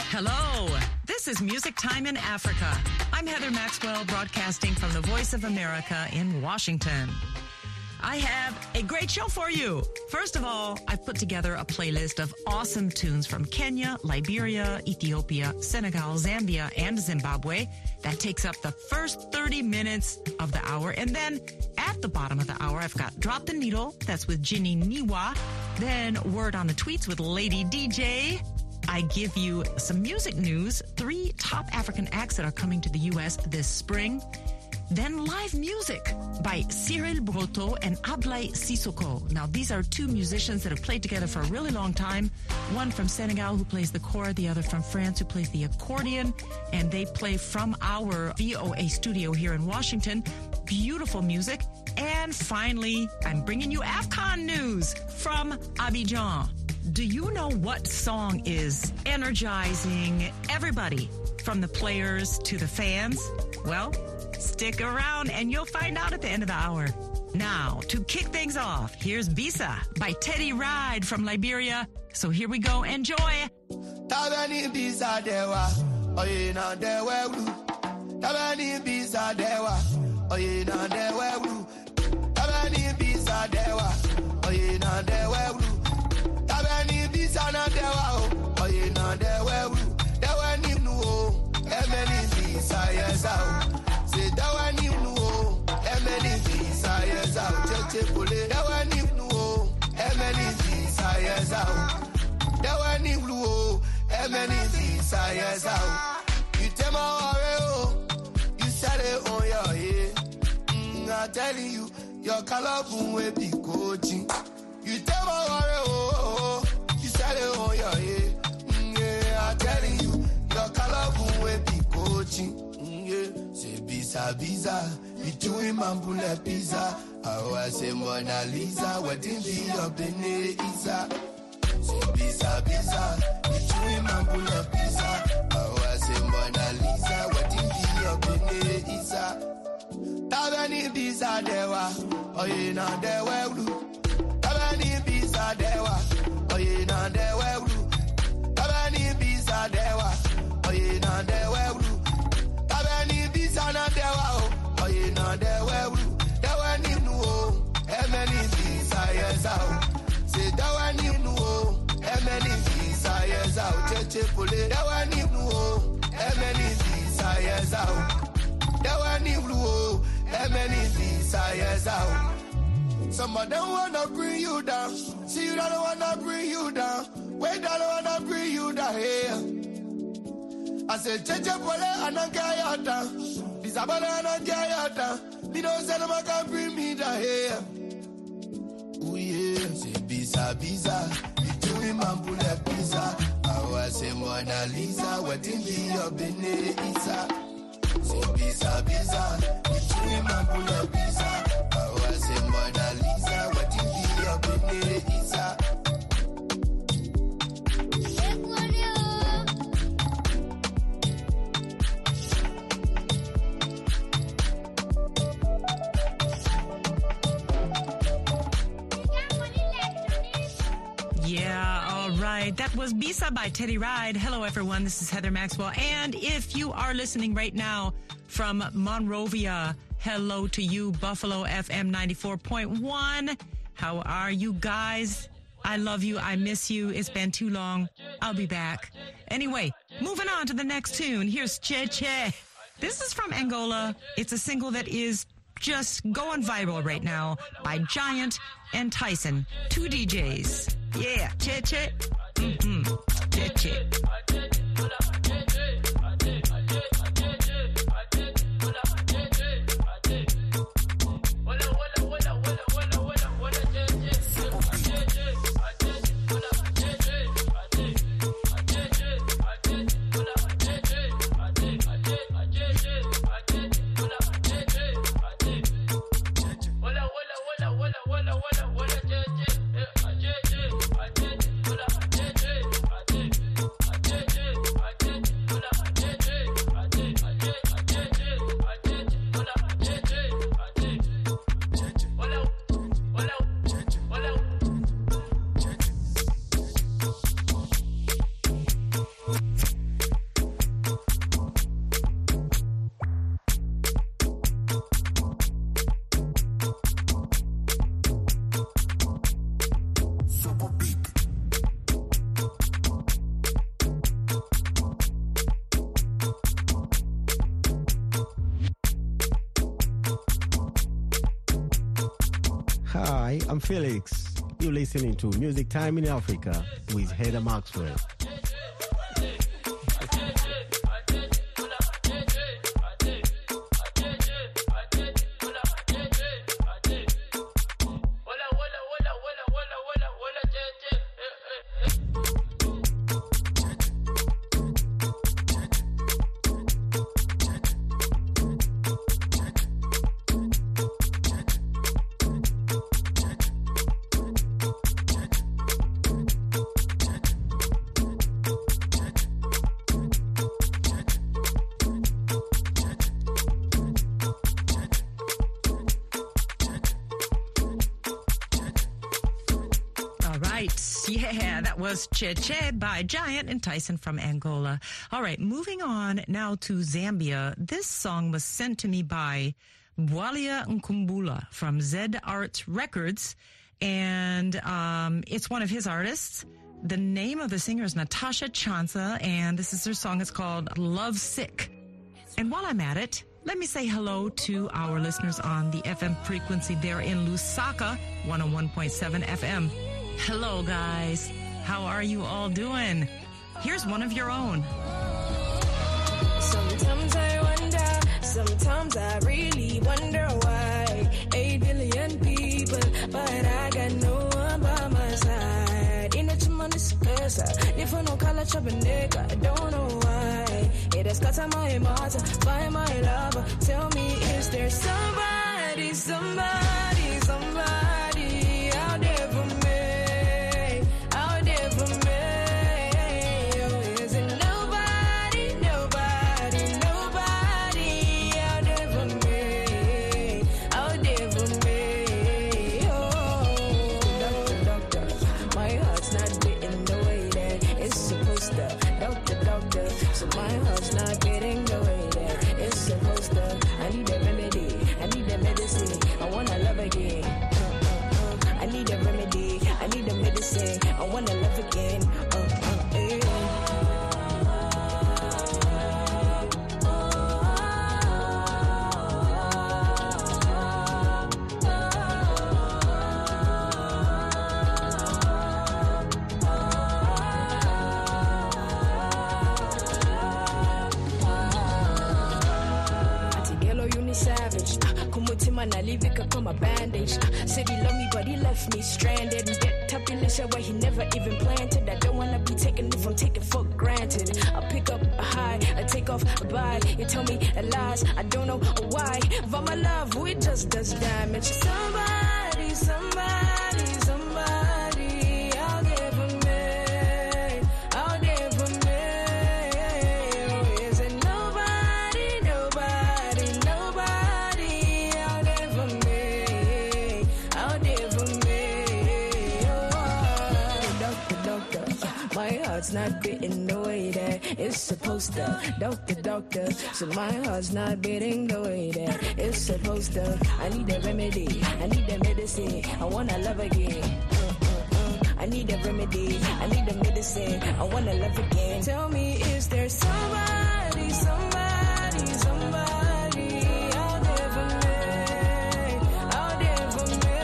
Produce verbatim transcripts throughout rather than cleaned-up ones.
Hello, this is Music Time in Africa. I'm Heather Maxwell, broadcasting from the Voice of America in Washington. I have a great show for you. First of all, I've put together a playlist of awesome tunes from Kenya, Liberia, Ethiopia, Senegal, Zambia, and Zimbabwe. That takes up the first thirty minutes of the hour. And then at the bottom of the hour, I've got Drop the Needle. That's with Ginny Niwa. Then Word on the Tweets with Lady D J. I give you some music news, three top African acts that are coming to the U S this spring. Then live music by Cyril Broto and Ablai Sissoko. Now, these are two musicians that have played together for a really long time. One from Senegal, who plays the kora, the other from France, who plays the accordion. And they play from our V O A studio here in Washington. Beautiful music. And finally, I'm bringing you AFCON news from Abidjan. Do you know what song is energizing everybody, from the players to the fans? Well, stick around and you'll find out at the end of the hour. Now, to kick things off, here's Bisa by Teddy Ride from Liberia. So here we go. Enjoy. Tabani Bisa Dewa, Oyena Dewa, Tabani Bisa Dewa, Oyena Dewa, Tabani Bisa Dewa, Oyena Dewa, Tabani Bisa Dewa, Oyena Dewa, Dewa Nimu, Emily Bisa, yes, out. Say that one you know, Emily desires out. Cheche pole, that one you know, Emily desires out. That one you know, Emily desires out. You tell my worry, you said it on your head. Mm, I'm telling you, your color boom will be coaching. You tell my worry, you said it on your head. Mm, yeah, I'm telling you, your color boom will be coaching. Mm, yeah. Say Bisa Bisa, you doing Mambula Pizza. I was say Mona Lisa, what in the up in the Isa. Say Bisa Bisa, you doing Mambula Pizza. I was say Mona Lisa, what in the up in the Isa. Tabani Bisa Dewa, oh you know Dewa Blue. Tabani Bisa Dewa, oh you know Dewa Blue. Tabani Bisa Dewa, oh you know Dewa Blue. Sana dewa, oh you know dewa, dewa ni nu, emeni desires out. Say dewa ni nu, emeni desires out. Cheche pole, dewa ni nu, emeni desires out. Dewa ni nu, emeni desires out. Some of them wanna bring you down, see you don't wanna bring you down. Wait, don't wanna bring you down here. I said, cheche pole, anangayata. Isabella and Gayata, me don't say them I can bring me down here. Ooh yeah, say Bisa Bisa, you doing Mambula Pizza. I was say Mona Lisa, what in the up in the Isa. Say Bisa Bisa, you doing Mambula Pizza. I was say Mona Lisa, what in the up in the Isa. That was Bisa by Teddy Ride. Hello, everyone. This is Heather Maxwell. And if you are listening right now from Monrovia, hello to you, Buffalo F M ninety-four point one. How are you guys? I love you. I miss you. It's been too long. I'll be back. Anyway, moving on to the next tune. Here's Che Che. This is from Angola. It's a single that is just going viral right now by Giant and Tyson, two D Js. Yeah, Che Che. Mm-hmm. Che Che. Walla walla walla walla walla Hi, I'm Felix. You're listening to Music Time in Africa with Heather Maxwell. Yeah, that was Che Che by Giant and Tyson from Angola. All right, moving on now to Zambia. This song was sent to me by Bwalia Nkumbula from Zed Arts Records, and um, it's one of his artists. The name of the singer is Natasha Chansa, and this is her song. It's called Love Sick. And while I'm at it, let me say hello to our listeners on the F M frequency there in Lusaka, one oh one point seven F M. Hello, guys. How are you all doing? Here's one of your own. Sometimes I wonder, sometimes I really wonder why. Eight billion people, but I got no one by my side. In a tremendous person, if I no color chop a nigga, I don't know why. It has got my mother, find my lover. Tell me, is there somebody, somebody, somebody out there for me? Man, I leave it up on my bandage. Said he loved me, but he left me stranded. And that type of listen where he never even planted. I don't wanna be taken if I'm taken for granted. I pick up a high, I take off a bye. You tell me lies, I don't know why. But my love, we just does damage. Somebody, somebody, somebody out there for me, out there for me. Is it nobody, nobody, nobody out there for me, out there for me? Oh, doctor, doctor, my heart's not beating the way that it's supposed to. Doctor, doctor, so my heart's not beating the way that it's supposed to. I need a remedy, I need a medicine, I wanna love again. Uh, uh, uh. I need a remedy, I need a medicine, I wanna love again. Tell me, is there somebody, somebody, somebody out there for me, out there for me?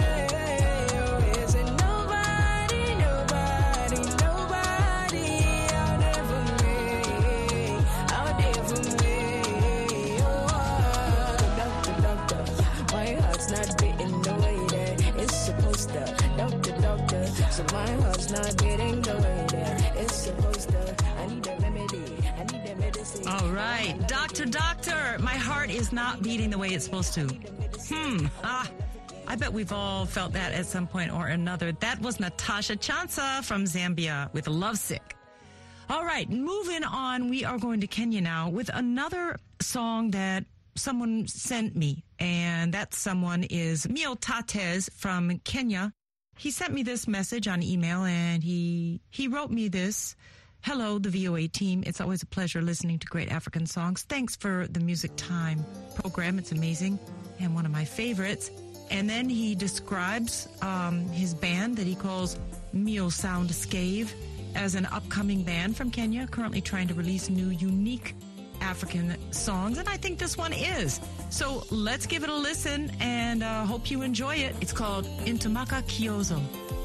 Or is it nobody, nobody, nobody out there for me, out there for me? Oh, doctor, doctor, my heart's not beating the way that it's supposed to. Doctor, doctor, so my heart's not beating the way that it's supposed to. I need a remedy, I need a medicine. All right, doctor, doctor, my heart is not beating the way it's supposed to. Hmm, ah, I bet we've all felt that at some point or another. That was Natasha Chansa from Zambia with Lovesick. All right, moving on, we are going to Kenya now with another song that someone sent me, and that someone is Mio Tates from Kenya. He sent me this message on email, and he he wrote me this. Hello, the V O A team. It's always a pleasure listening to great African songs. Thanks for the Music Time program. It's amazing and one of my favorites. And then he describes um, his band that he calls Mio Soundscape as an upcoming band from Kenya, currently trying to release new, unique African songs, and I think this one is. So let's give it a listen, and uh, hope you enjoy it. It's called Ntemaka Kyozo.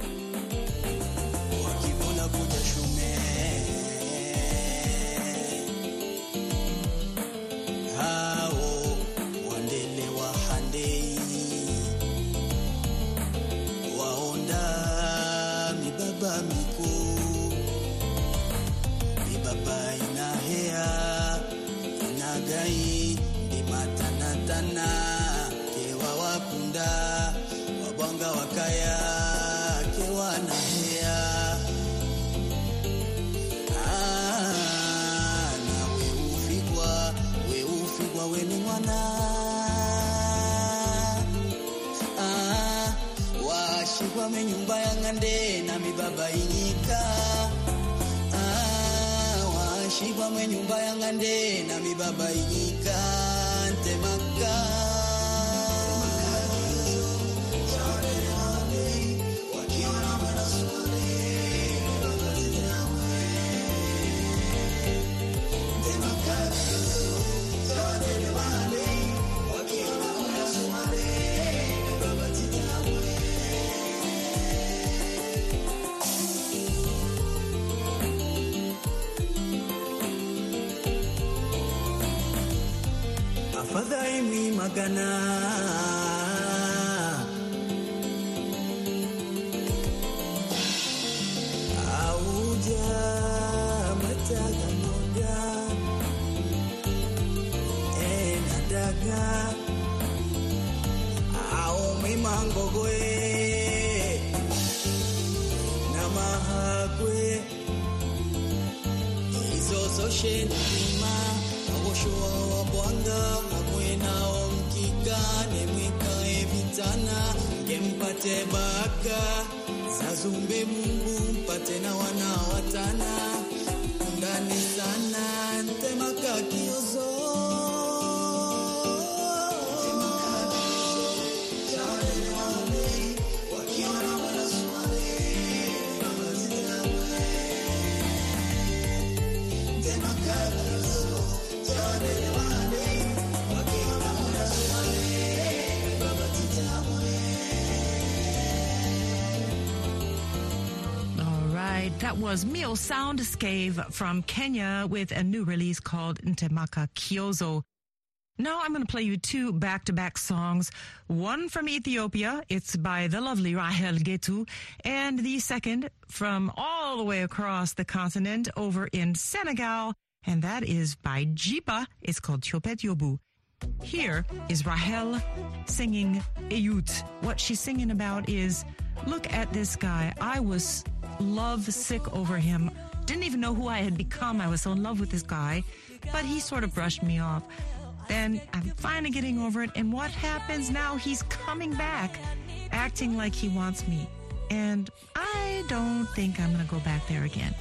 That was Mio Soundscape from Kenya with a new release called Ntemaka Kyozo. Now I'm going to play you two back-to-back songs. One from Ethiopia, it's by the lovely Rahel Getu, and the second from all the way across the continent over in Senegal, and that is by Jipa. It's called Chopet Yobu. Here is Rahel singing Eyut. What she's singing about is, look at this guy. I was love sick over him. Didn't even know who I had become. I was so in love with this guy, but he sort of brushed me off. Then I'm finally getting over it, and what happens now? He's coming back, acting like he wants me. And I don't think I'm going to go back there again.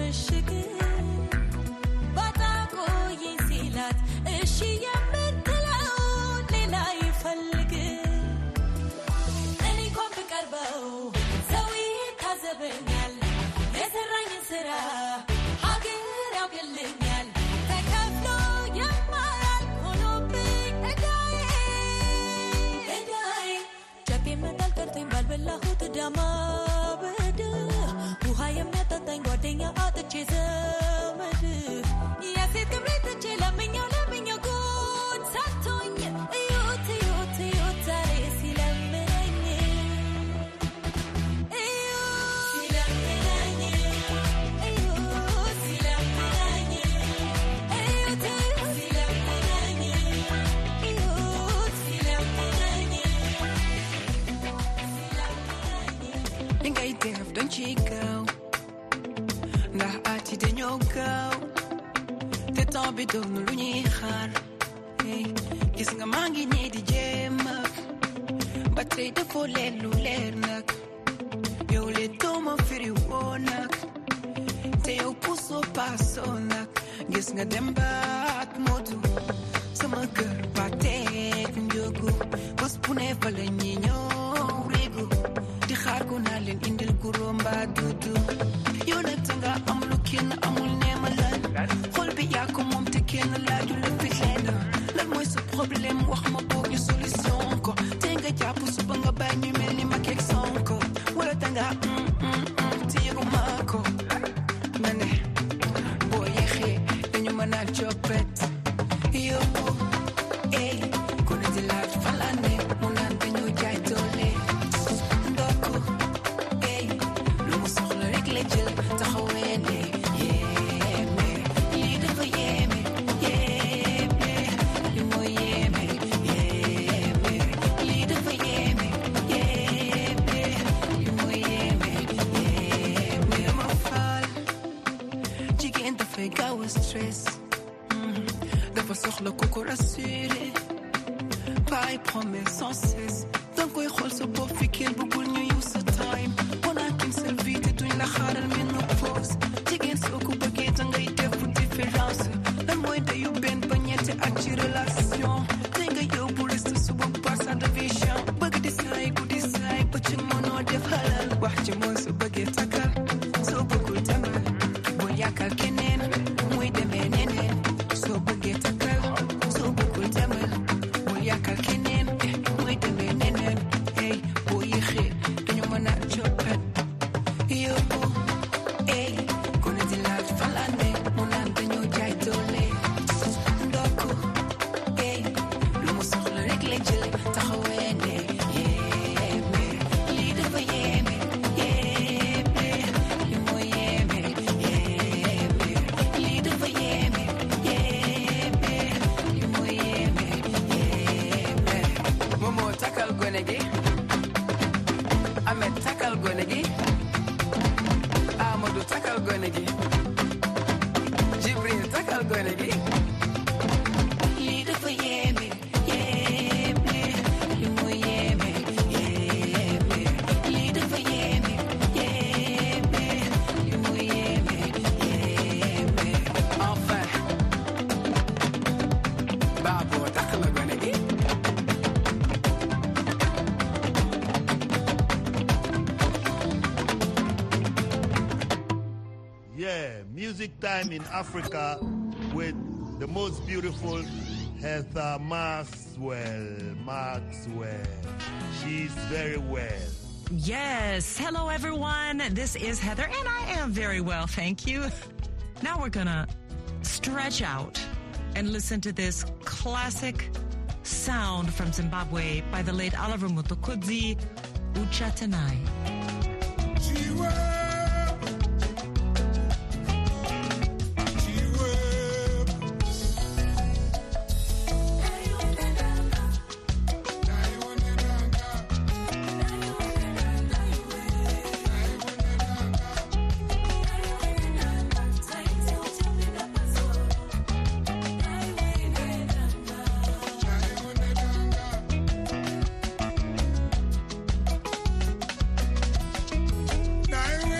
ምሽግ ባታቆ ይሲላት እሺ የምትለው ሌላ ይፈልግ እኔ ኮን በቀርበው ሰው ይታዘበኛል የሰራኝ ስራ ሀገር ያውቅልኛል ተከፍሎ የማያል ሆኖብኝ እዳዬ እዳዬ ጨቤ መጣል ቀርቶኝ ባልበላሁት ዳማ በድ ውሃ የሚያጠጣኝ ጓደኛ አጥቼ ዘመድ የሴት ክብሬት እቼ ለምኛው ለምኛው ጉድ ሳቶኝ እዩት እዩት እዩት ዛሬ ሲለምነኝ እዩት ሲለምነኝ እዩት ሲለምነኝ እዩት ሲለምነኝ እዩት ሲለምነኝ Think I dare, don't you go? Nah, I didn't know go. The top it don't know any hard. Hey, kissing a mangy need the gem. But say the full and lulernak. You let them off for you onak. Say you push so pass onak. Kissing a dem back motu. Some girl, but take you go. Was pune valenino rego. The hargonalin in the gurumba dudu. You let tanga, I'm looking, I'm will name a land. Hold be yakum, I'm taking a lad, you look behind her. Let me so problem, walk my book, your solution. Think a japu, subanga bang, you many my cake sonko. What a tanga, mm, mm, mm, Tiago Marco. Mane, boy, yeah, then you man, I'll chop it. You, eh, gonna the large falane, Monan, then you jai tole. Ndoko, eh, Lumus, Legil, Tahawene, yeah, me, lead of a yeme, yeah, me, you know, yeah, me, yeah, me, lead of a yeme, yeah, me, you know, yeah, me, yeah, me, I'm a fall. Chicken the fake, I was stress. The was so low, coco rassuré. Pas promesse sans cesse. Donc, we also both kill, but when you use the time, when I can servir it, doing la harder, me no pose. Chicken so cool, but get on the idea for difference. The more that you bend, but yet to act your relation. Think of your bullets to super pass on the vision. But this side, good this side, but you know, the halal. Watch your moon, so but get a car. So, but good time. Boy, I can't get in. Wait a minute. So, but get a car. So, but good time. Boy, I can't get in. Wait a minute. Hey, boy, you hit. Then you wanna chop it. You, hey, gonna the large falane. Monan, then you jai tole. Ndoko, hey, Lumus, Legil, Tahawene, yeah, me, lead of a yeme, yeah, me, you know, yeah, me, yeah, me, lead of a yeme, yeah, me, you know, yeah, me, yeah, me. Momo takal gonegi, Ahmed takal gonegi, Amadou takal gonegi, Jibril takal gonegi. Lead of a yeme, yeah, me, you know, yeah, me, yeah, me, lead of a yeme, yeah, me, you know, yeah, me, yeah, me. Enfin, Babo takal gonegi. Yeah, music time in Africa with the most beautiful Heather Maxwell. Maxwell. She's very well. Yes. Hello, everyone. This is Heather, and I am very well, thank you. Now we're going to stretch out and listen to this classic sound from Zimbabwe by the late Oliver Mtukudzi, Uchatanai. Naiwe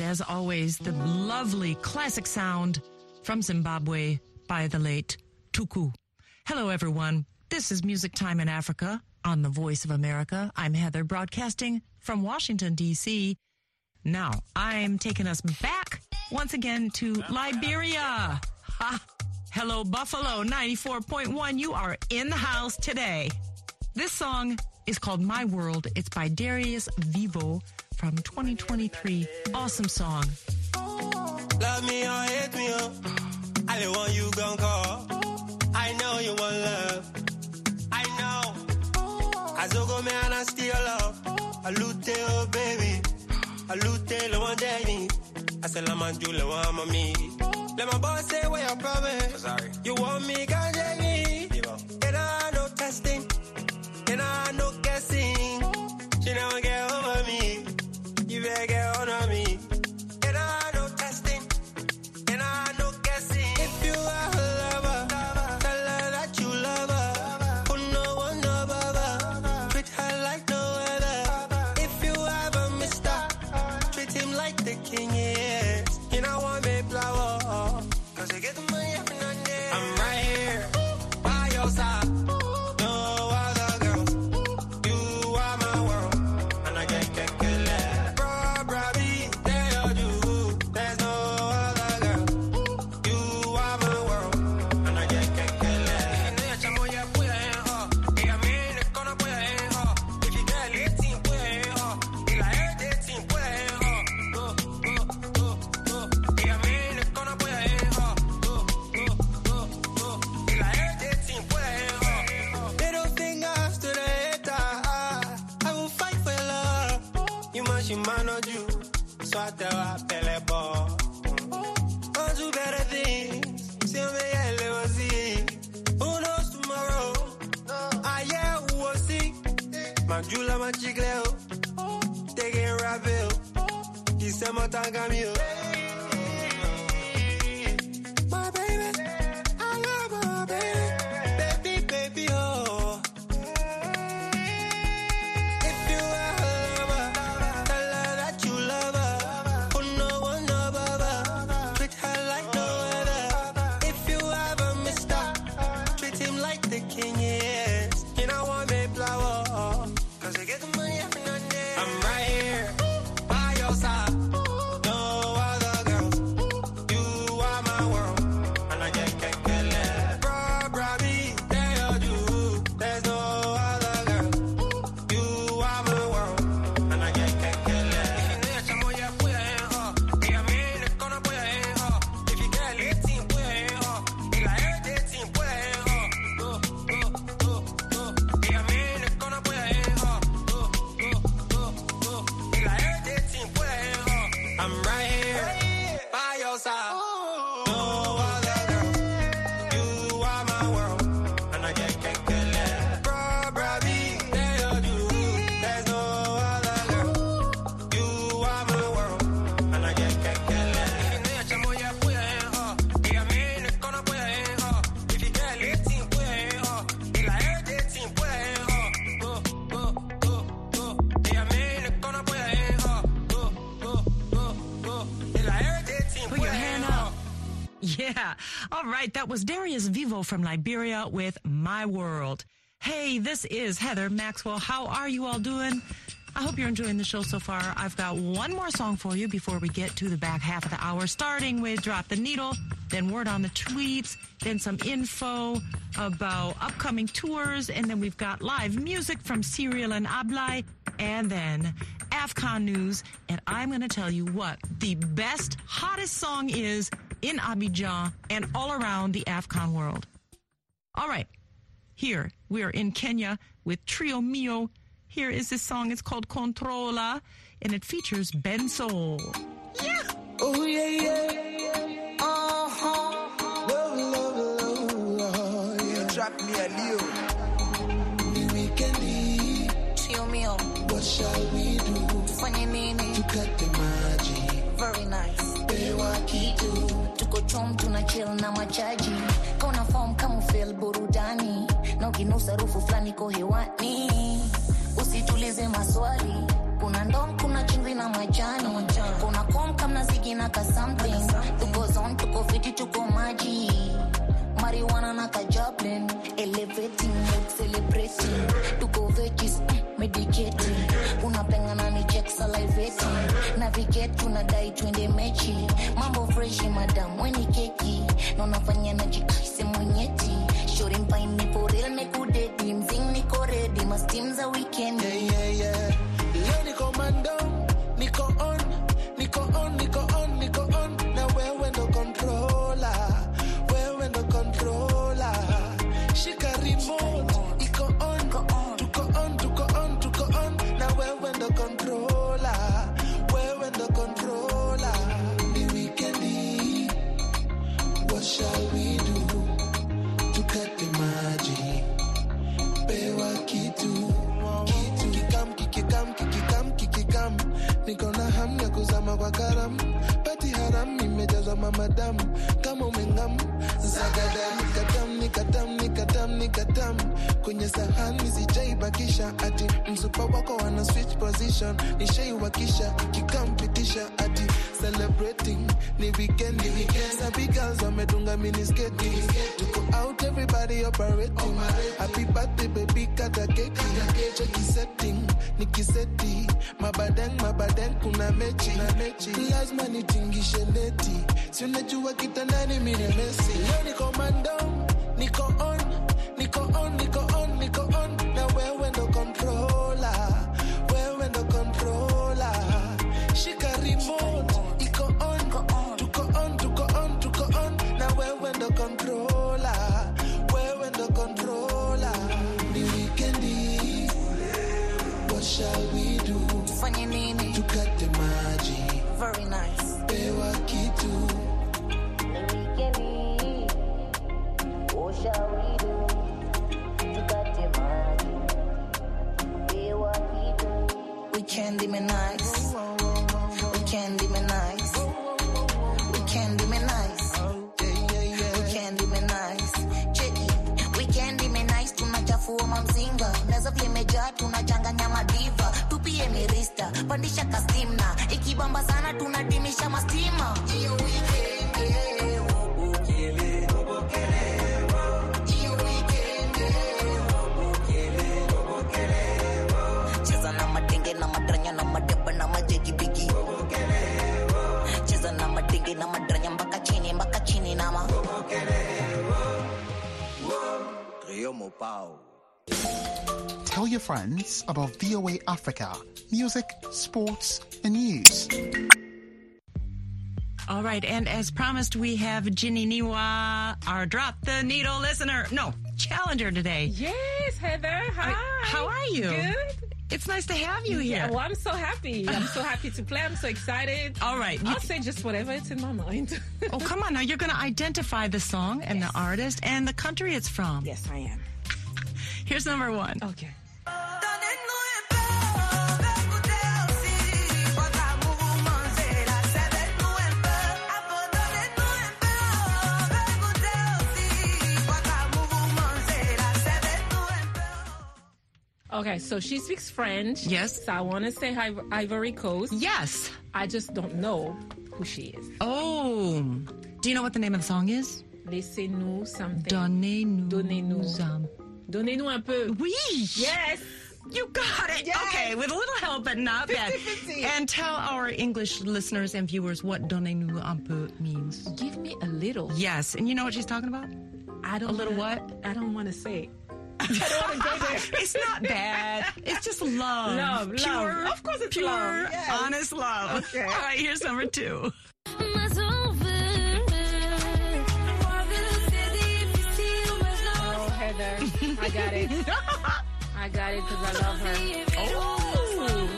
as always, the lovely classic sound from Zimbabwe by the late Tuku. Hello, everyone. This is Music Time in Africa on the Voice of America. I'm Heather, broadcasting from Washington, D C Now, I'm taking us back once again to Liberia. Ha! Hello, Buffalo ninety-four point one. You are in the house today. This song is called My World. It's by Darius Vivo from twenty twenty-three. Awesome song. Love me or hate me, oh. I the one you gon' call. I know you want love. I know. I go man, I still love. I lute, oh baby. I lute, le one day. I say, la man, you le one mommy. Let my boss say what you promise. Sorry. You want me, can't take me. And I no testing. And I no guessing. She never get over me. You better get on me. And I no testing. And I no guessing. If you are a lover, tell her that you love her. Put no one above her. Treat her like no other. If you have a mister, treat him like the king is. You know what, me flower. Cause you get the money every night and day. I'm right here, by your side. My baby, I love my baby, baby, baby, oh. If you are a lover, tell her that you love her. Put no one above her. Treat her like no other. If you have a mister, treat him like the king is. You know what, me flower. Cause you get the money every night and day. I'm right here, by your side. Yeah. All right. That was Darius Vivo from Liberia with My World. Hey, this is Heather Maxwell. How are you all doing? I hope you're enjoying the show so far. I've got one more song for you before we get to the back half of the hour, starting with Drop the Needle, then Word on the Tweets, then some info about upcoming tours, and then we've got live music from Serial and Ablai, and then AFCON news. And I'm going to tell you what the best, hottest song is in Abidjan and all around the AFCON world. All right. Here, we are in Kenya with Trio Mio. Here is this song. It's called Controla, and it features Ben Soul. Yeah. Oh, yeah, yeah. Uh-huh. Love, love, love, yeah. Drop me a Leo. The weekend. Trio Mio. What shall we do? Funny meaning. To cut the magic. Very nice. Bewa kitu. Tuko chom tuna chill na machaji. Kona form kama feel burudani. Na ukinusa rufu flani ko hewani. Usitulize maswali. Kuna ndom, kuna chumvi na majani. Kuna kom kama boogie naka something. Tuko zone, tuko fiti, tuko maji. Marijuana naka Joplin. Elevating, mood celebrating. Tuko veggies, medicating. Unapengana ni check salivating. Navigate, tunadai twende mechi. Mambo freshi madam, weni keki. Nonafanya na jikaise mwenyeti. Shoring pine ni for real, meku dedi. Mzing niko ready, mas teams a weekend. Yeah, yeah, yeah. Leo niko mando, niko on, niko on, niko on, niko on. Na wewe ndo controller, wewe ndo controller. Shika remote, iko on, tuko on, tuko on, tuko on. Na wewe ndo controller, wewe ndo controller. Ni weekendi, what shall we do? Tukate maji, pewa kitu. Kikikam, kikikam, kikikam. Niko na hamu ya kuzama kwa karam. Pati haram imejazwa mamadamu. Kama umengam, zagadam. Nikatam, nikatam, nikatam, nikatam. Kwenye sahani sijaibakisha. Ati msupa wako wana switch position. Nishaiwakisha, kikikam pitisha. Ati celebrating, ni weekend, ni weekend. Sabi girls wamedunga minisketi. Tuko out, everybody operating. Happy birthday baby, kata keki. Cheki setting, nikiseti. Mabadeng, mabadeng, kuna mechi. Lazima nitingishe neti. Si unajua kitandani mine Messi. Leo niko mando, niko on, niko on, niko on, niko on. Na wewe ndo controller, wewe ndo controller. Shika remote, iko on, tuko on, tuko on, tuko on. Na wewe ndo controller, wewe ndo controller. Ni weekendi, what shall we do? Tufanye nini? Tukate maji, Very nice. pewa kitu. Ni weekendi, what shall we do? Tukate maji, pewa kitu. Weekend ime nice. Weekend ime nice. Weekend ime nice. Weekend ime nice. Cheki. Weekend ime nice, tunachafua mamzinga. Meza vile imejaa, tunachanganya madiva. Tupie mirista, pandisha kastimna. Ikibamba sana tunadimisha mastima. Iyo weekend, eh, obokele, obokele. Iyo weekend, eh, obokele, obokele. Cheza na matenge na madranya na madeba na majegi bigi. Cheza na matenge na madranya mpaka chini, mpaka chini na ma. Rio Mopao. Tell your friends about V O A Africa, music, sports, and news. All right, and as promised, we have Ginny Niwa, our Drop the Needle listener. No, challenger today. Yes, Heather. Hi. How are you? Good. It's nice to have you here. Yeah, well, I'm so happy. I'm so happy to play. I'm so excited. All right. I'll say just whatever it's in my mind. Oh, come on. Now you're going to identify the song and Yes. the artist and the country it's from. Yes, I am. Here's number one. Okay. Okay, so she speaks French. Yes. So I want to say Iv- Ivory Coast. Yes. I just don't know who she is. Oh. Do you know what the name of the song is? Laissez-nous something. Donnez-nous. Donnez-nous. un- Donnez-nous un peu. Oui. Yes. You got it. Yes. Okay, with a little help, but not bad. fifty-fifty. And tell our English listeners and viewers what donnez-nous un peu means. Give me a little. Yes. And you know what she's talking about? I don't A little wanna- what? I don't want to say. I don't want to go there. It's not bad. It's just love. Love, Pure, love. Of course it's pure, love. Yes. honest love. Okay. All right, here's number two. Oh, Heather. I got it. I got it because I love her. Oh.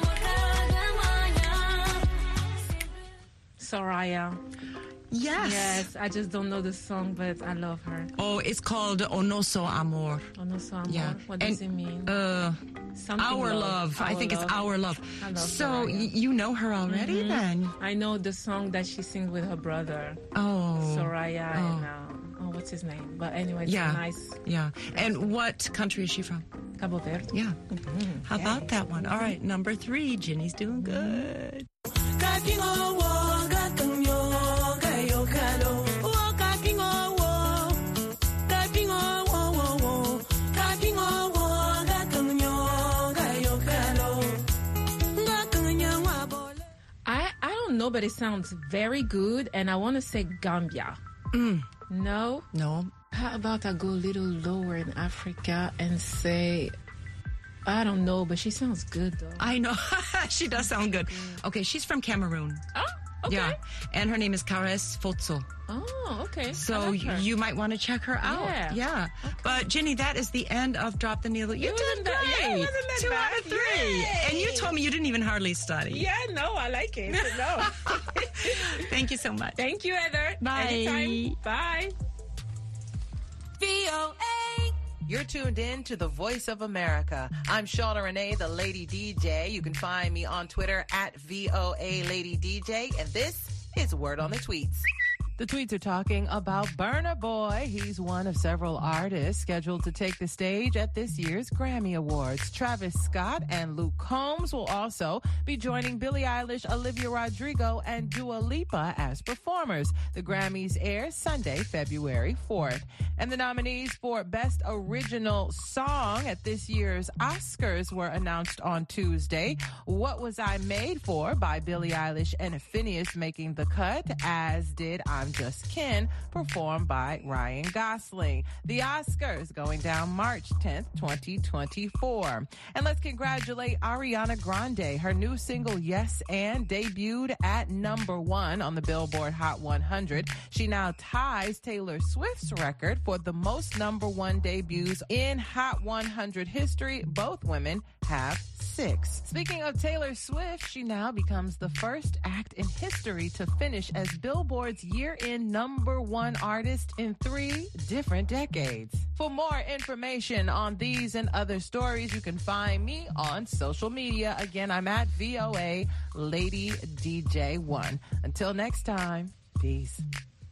Soraya. Yes. Yes, I just don't know the song, but I love her. Oh, it's called Onoso Amor. Oh, no, so amor. Yeah. What does And, it mean? Uh, Something our love. I Our think love. it's our love. I love so Soraya. y- you know her already then? I know the song that she sings with her brother, Oh. Soraya, Oh. and um, oh, what's his name? But anyway, it's Yeah. nice. Yeah. And what country is she from? Cabo Verde. Yeah. How about that one? All right, number three. Ginny's doing good. don't know, but it sounds very good, and I want to say Gambia. Mm. No? No. How about I go a little lower in Africa and say, I don't know, but she sounds good, though. I know. She does sound good. Okay, she's from Cameroon. Oh, okay. Yeah, and her name is Kares Fotso. Oh, okay. So like y- you might want to check her out. Yeah. Yeah. Okay. But Jenny, that is the end of Drop the Needle. You It did wasn't great. that- yeah, it wasn't that Two bad. out of three. Yay. And you told me you didn't even hardly study. Yeah, no, I like it. No. Thank you so much. Thank you, Heather. Bye. Anytime. Bye. V O A. You're tuned in to the Voice of America. I'm Shauna Renee, the Lady D J. You can find me on Twitter at V O A Lady D J. And this is Word on the Tweets. The tweets are talking about Burna Boy. He's one of several artists scheduled to take the stage at this year's Grammy Awards. Travis Scott and Luke Combs will also be joining Billie Eilish, Olivia Rodrigo, and Dua Lipa as performers. The Grammys air Sunday, February fourth. And the nominees for Best Original Song at this year's Oscars were announced on Tuesday. What Was I Made For by Billie Eilish and Phineas making the cut, as did I'm Just Ken, performed by Ryan Gosling. The Oscars going down March tenth, twenty twenty-four. And let's congratulate Ariana Grande. Her new single, Yes and, debuted at number one on the Billboard Hot one hundred. She now ties Taylor Swift's record for the most number one debuts in Hot one hundred history. Both women have six. Speaking of Taylor Swift, she now becomes the first act in history to finish as Billboard's year-end number one artist in three different decades. For more information on these and other stories, you can find me on social media. Again, I'm at V O A Lady D J one. Until next time, peace.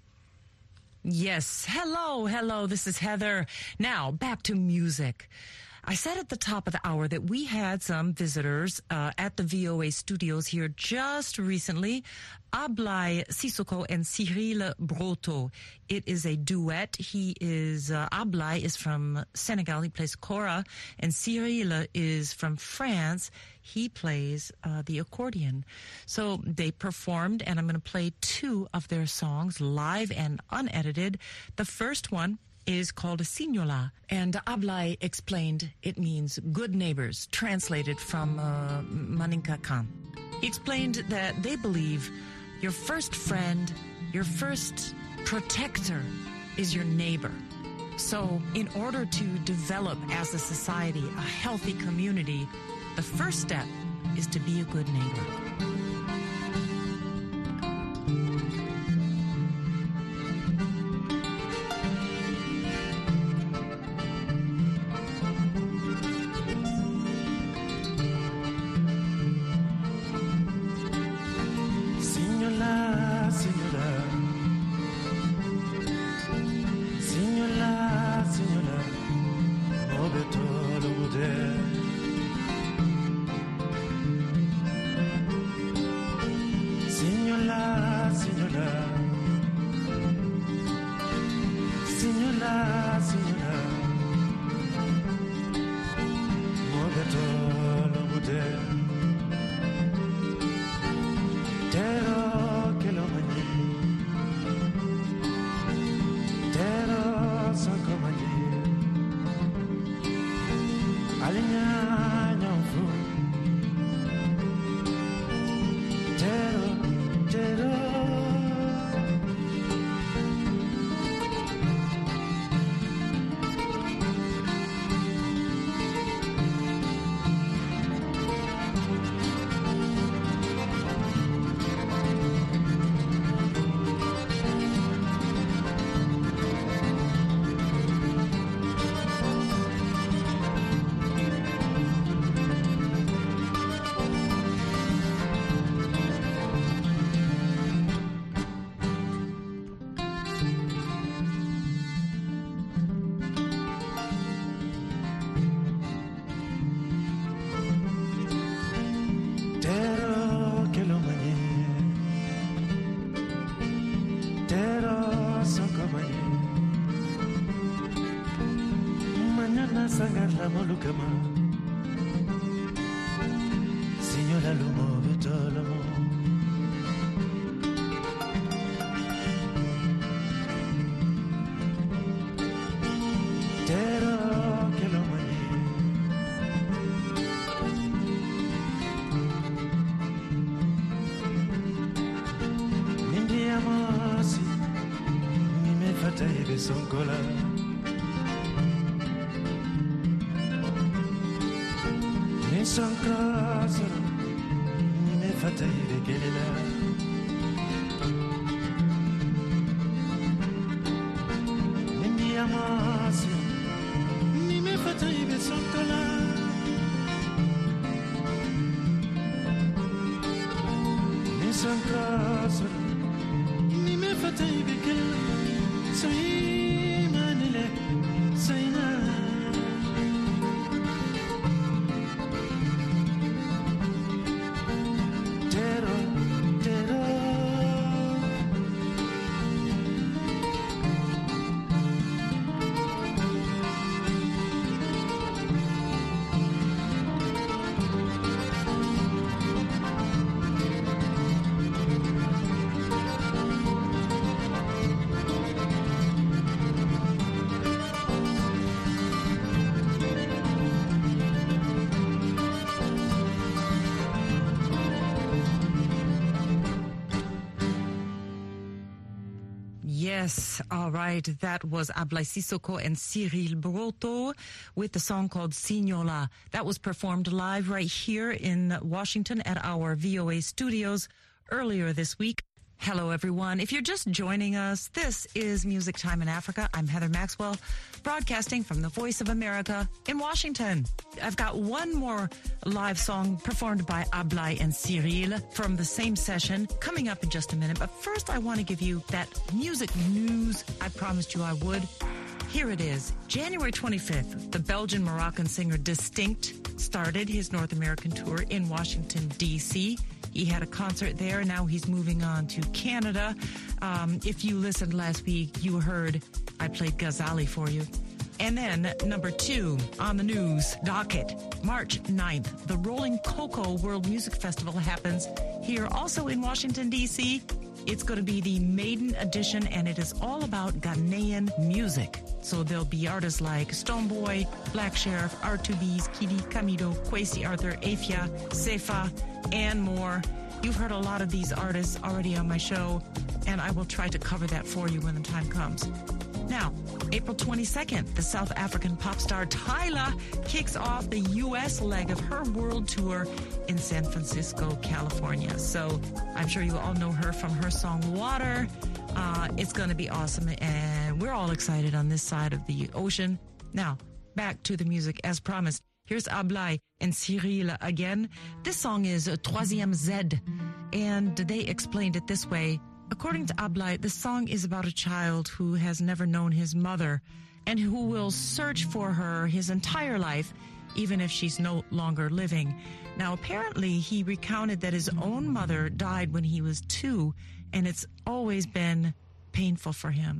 Yes. Hello, hello. This is Heather. Now, back to music. I said at the top of the hour that we had some visitors uh, at the V O A studios here just recently. Ablai Sissoko and Cyril Broto. It is a duet. He is, uh, Ablai is from Senegal. He plays kora. And Cyril is from France. He plays uh, the accordion. So they performed, and I'm going to play two of their songs live and unedited. The first one is called Signola, and Ablai explained it means good neighbors, translated from uh, Maninka Khan. He explained that they believe your first friend, your first protector is your neighbor. So in order to develop as a society, a healthy community, the first step is to be a good neighbor. ibe sonkola Ni sonkola soro Ni me fata ibe kelela Ni mi amasi Ni me fata ibe sonkola Ni sonkola soro Ni me fata ibe kelela Soy manile, soy na. Tero, tero. Yes, all right. That was Ablai Sissoko and Cyril Broto with the song called Signola. That was performed live right here in Washington at our V O A studios earlier this week. Hello, everyone. If you're just joining us, this is Music Time in Africa. I'm Heather Maxwell, broadcasting from the Voice of America in Washington. I've got one more live song performed by Ablai and Cyril from the same session coming up in just a minute. But first, I want to give you that music news I promised you I would. Here it is. January twenty-fifth, the Belgian-Moroccan singer Distinct started his North American tour in Washington, D C He had a concert there. Now he's moving on to Canada. Um, if you listened last week, you heard I played Ghazali for you. And then number two on the news docket, March ninth, the Rolling Cocoa World Music Festival happens here also in Washington, D C It's going to be the maiden edition, and it is all about Ghanaian music. So there'll be artists like Stonebwoy, Black Sheriff, R two B's, Kidi, Kamido, Kwesi Arthur, Afia, Sefa, and more. You've heard a lot of these artists already on my show, and I will try to cover that for you when the time comes. Now, April twenty-second, the South African pop star Tyla kicks off the U S leg of her world tour in San Francisco, California. So I'm sure you all know her from her song Water. Uh, it's going to be awesome, and we're all excited on this side of the ocean. Now, back to the music as promised. Here's Ablai and Cyril again. This song is Troisième Z, and they explained it this way. According to Ablai, the song is about a child who has never known his mother and who will search for her his entire life, even if she's no longer living. Now, apparently, he recounted that his own mother died when he was two, and it's always been painful for him.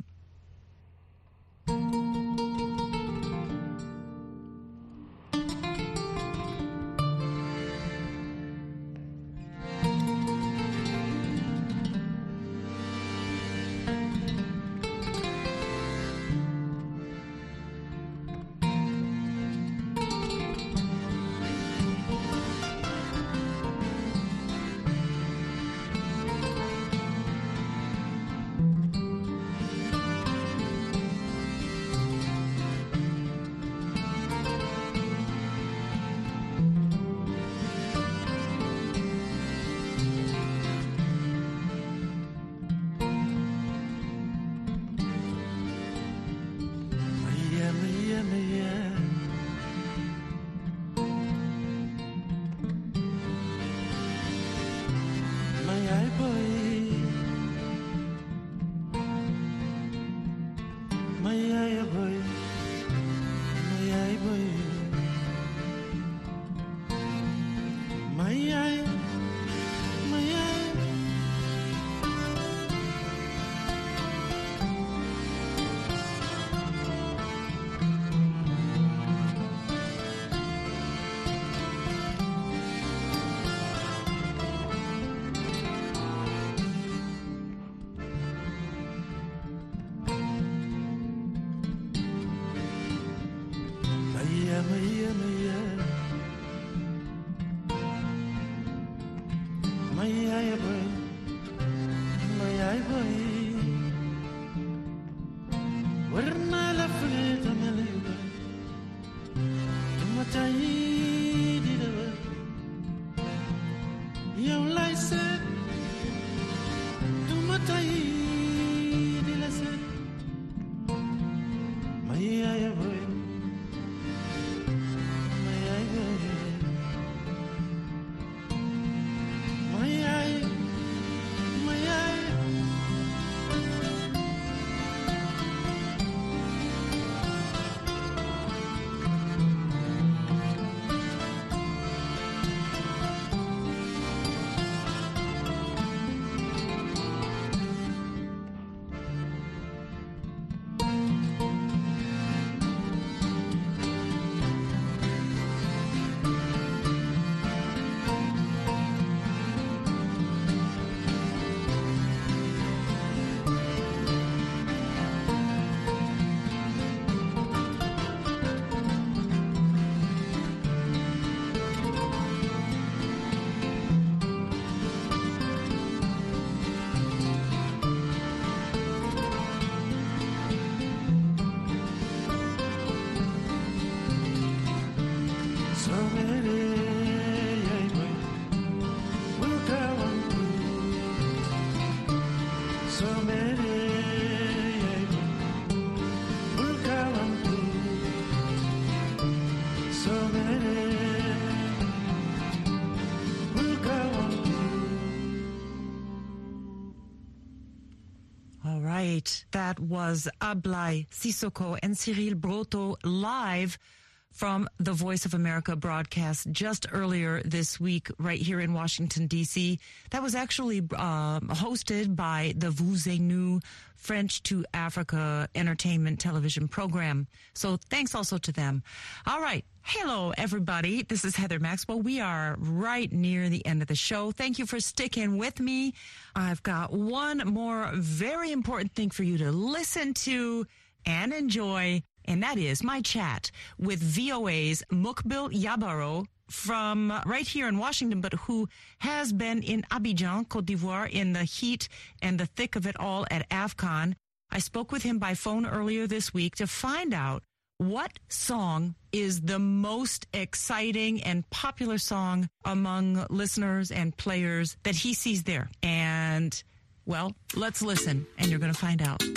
right. That was Ablai Sissoko and Cyril Broto live from the Voice of America broadcast just earlier this week right here in Washington, D C. That was actually uh, hosted by the Vous et Nous French to Africa entertainment television program. So thanks also to them. All right. Hello, everybody. This is Heather Maxwell. We are right near the end of the show. Thank you for sticking with me. I've got one more very important thing for you to listen to and enjoy, and that is my chat with V O A's Mukbil Yabaro from right here in Washington, but who has been in Abidjan, Cote d'Ivoire, in the heat and the thick of it all at AFCON. I spoke with him by phone earlier this week to find out what song is the most exciting and popular song among listeners and players that he sees there. And, well, let's listen, and you're going to find out.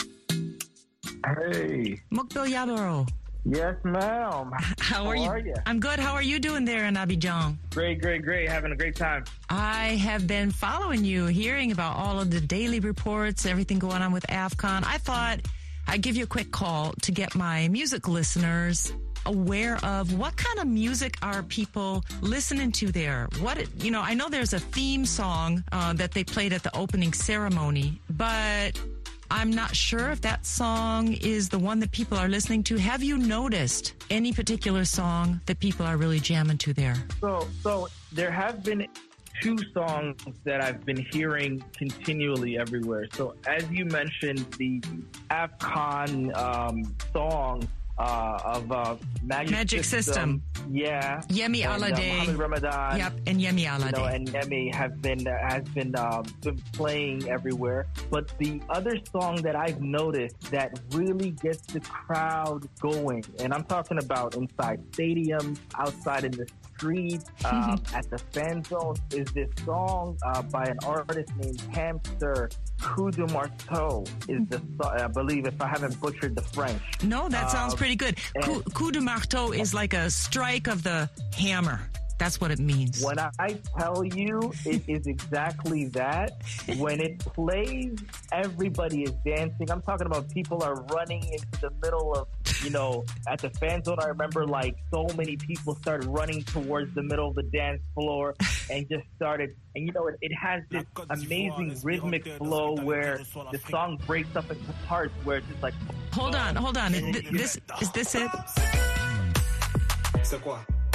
Hey. Mukbil Yabaro. Yes, ma'am. How are, How you? are you? I'm good. How are you doing there in Abidjan? Great, great, great. Having a great time. I have been following you, hearing about all of the daily reports, everything going on with AFCON. I thought I'd give you a quick call to get my music listeners aware of what kind of music are people listening to there. What, it, you know, I know there's a theme song uh, that they played at the opening ceremony, but I'm not sure if that song is the one that people are listening to. Have you noticed any particular song that people are really jamming to there? So, so there have been two songs that I've been hearing continually everywhere. So as you mentioned, the AFCON um, song uh, of uh, Magic, Magic System. System. Yeah. Yemi and, Alade. Uh, Mohamed Ramadan. Yep, and Yemi Alade. You know, and Yemi have been, uh, has been, um, been playing everywhere. But the other song that I've noticed that really gets the crowd going, and I'm talking about inside stadiums, outside in the street, um, at the fan zone, is this song uh, by an artist named Hamster. Coup de Marteau is the song, I believe, if I haven't butchered the French. No, that sounds Uh, pretty good. Coup, coup de Marteau is like a strike of the hammer. That's what it means. When I tell you it is exactly that, when it plays, everybody is dancing. I'm talking about people are running into the middle of, you know, at the fan zone. I remember like so many people started running towards the middle of the dance floor and just started, and you know, it, it has this amazing rhythmic flow where the song breaks up into parts where it's just like. Hold on, hold on. Is this, is this it? C'est quoi?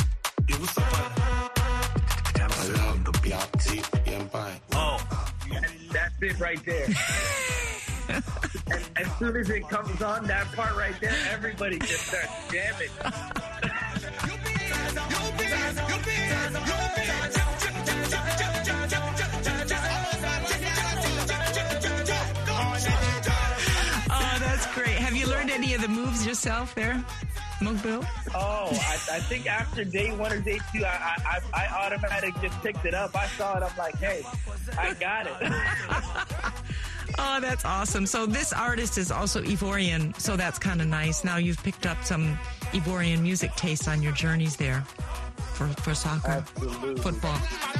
Oh, that's it right there. And as soon as it comes on, that part right there, everybody just starts jamming. Oh, that's great. Have you learned any of the moves yourself there, Mukbil? Oh, I, I think after day one or day two, I, I, I automatically just picked it up. I saw it. I'm like, hey, I got it. Oh, that's awesome. So this artist is also Ivorian, so that's kind of nice. Now you've picked up some Ivorian music taste on your journeys there for, for soccer, Absolutely. football.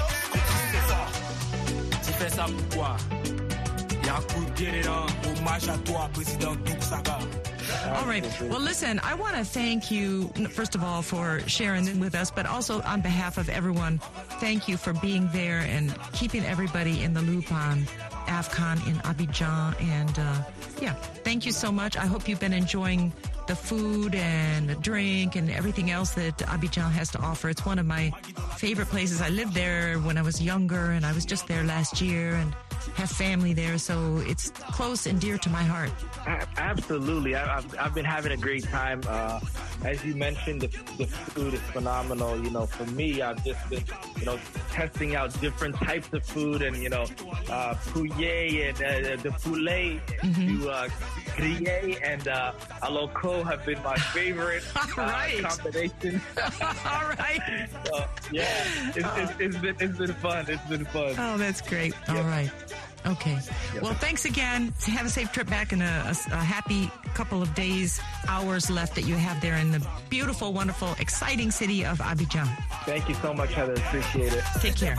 All right. Well, listen, I want to thank you, first of all, for sharing with us, but also on behalf of everyone, thank you for being there and keeping everybody in the loop on AFCON in Abidjan. And, uh, yeah, thank you so much. I hope you've been enjoying the food and the drink and everything else that Abidjan has to offer. It's one of my favorite places. I lived there when I was younger, and I was just there last year and have family there, so it's close and dear to my heart. Absolutely. I, I've, I've been having a great time. Uh, as you mentioned, the, the food is phenomenal. You know, for me, I've just been, you know, testing out different types of food, and, you know, uh, poulet and uh, the poulet mm-hmm. to uh, grillé and uh, aloco have been my favorite uh, right. combination. All right. So, yeah, it's, it's, it's, been, it's been fun. It's been fun. Oh, that's great. Yep. All right. Okay. Yep. Well, thanks again. Have a safe trip back and a, a, a happy couple of days, hours left that you have there in the beautiful, wonderful, exciting city of Abidjan. Thank you so much, Heather. Appreciate it. Take care.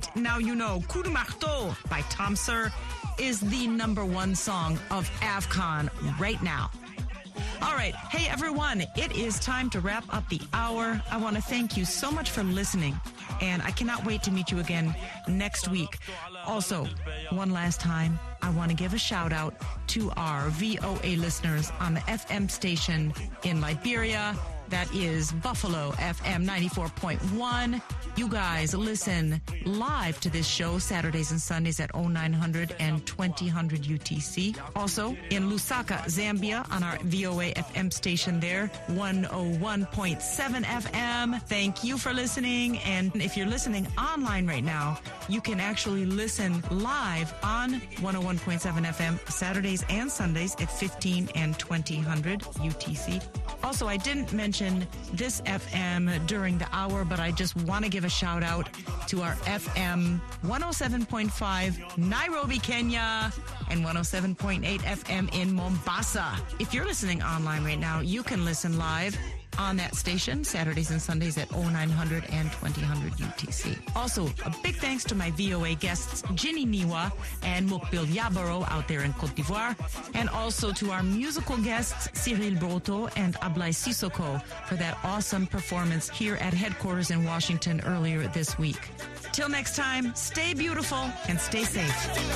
now you know Coup de Marteau by Tom Sir is the number one song of AvCon right now. All right. Hey, everyone. It is time to wrap up the hour. I want to thank you so much for listening, and I cannot wait to meet you again next week. Also, one last time, I want to give a shout out to our V O A listeners on the F M station in Liberia. That is Buffalo F M ninety-four point one. You guys listen live to this show Saturdays and Sundays at oh nine hundred and twenty hundred U T C. Also in Lusaka, Zambia on our V O A F M station there, one oh one point seven F M. Thank you for listening. And if you're listening online right now, you can actually listen live on one oh one point seven F M Saturdays and Sundays at fifteen and twenty hundred U T C. Also, I didn't mention this F M during the hour, but I just want to give a shout out to our F M one oh seven point five Nairobi, Kenya, and one oh seven point eight F M in Mombasa. If you're listening online right now, you can listen live on that station Saturdays and Sundays at oh nine hundred and twenty hundred U T C. Also, a big thanks to my V O A guests Ginny Niwa and Mokbil Yabaro out there in Cote d'Ivoire, and also to our musical guests Cyril Broto and Ablai Sissoko for that awesome performance here at headquarters in Washington earlier this week. Till next time, stay beautiful and stay safe.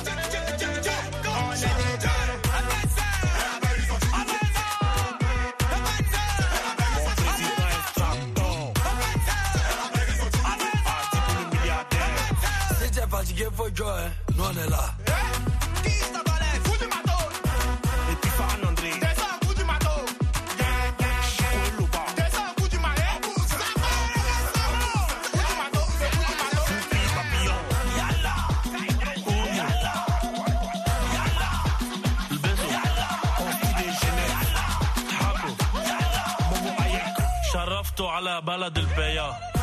Fatigué for joy, non est là. شرفته على بلد البيا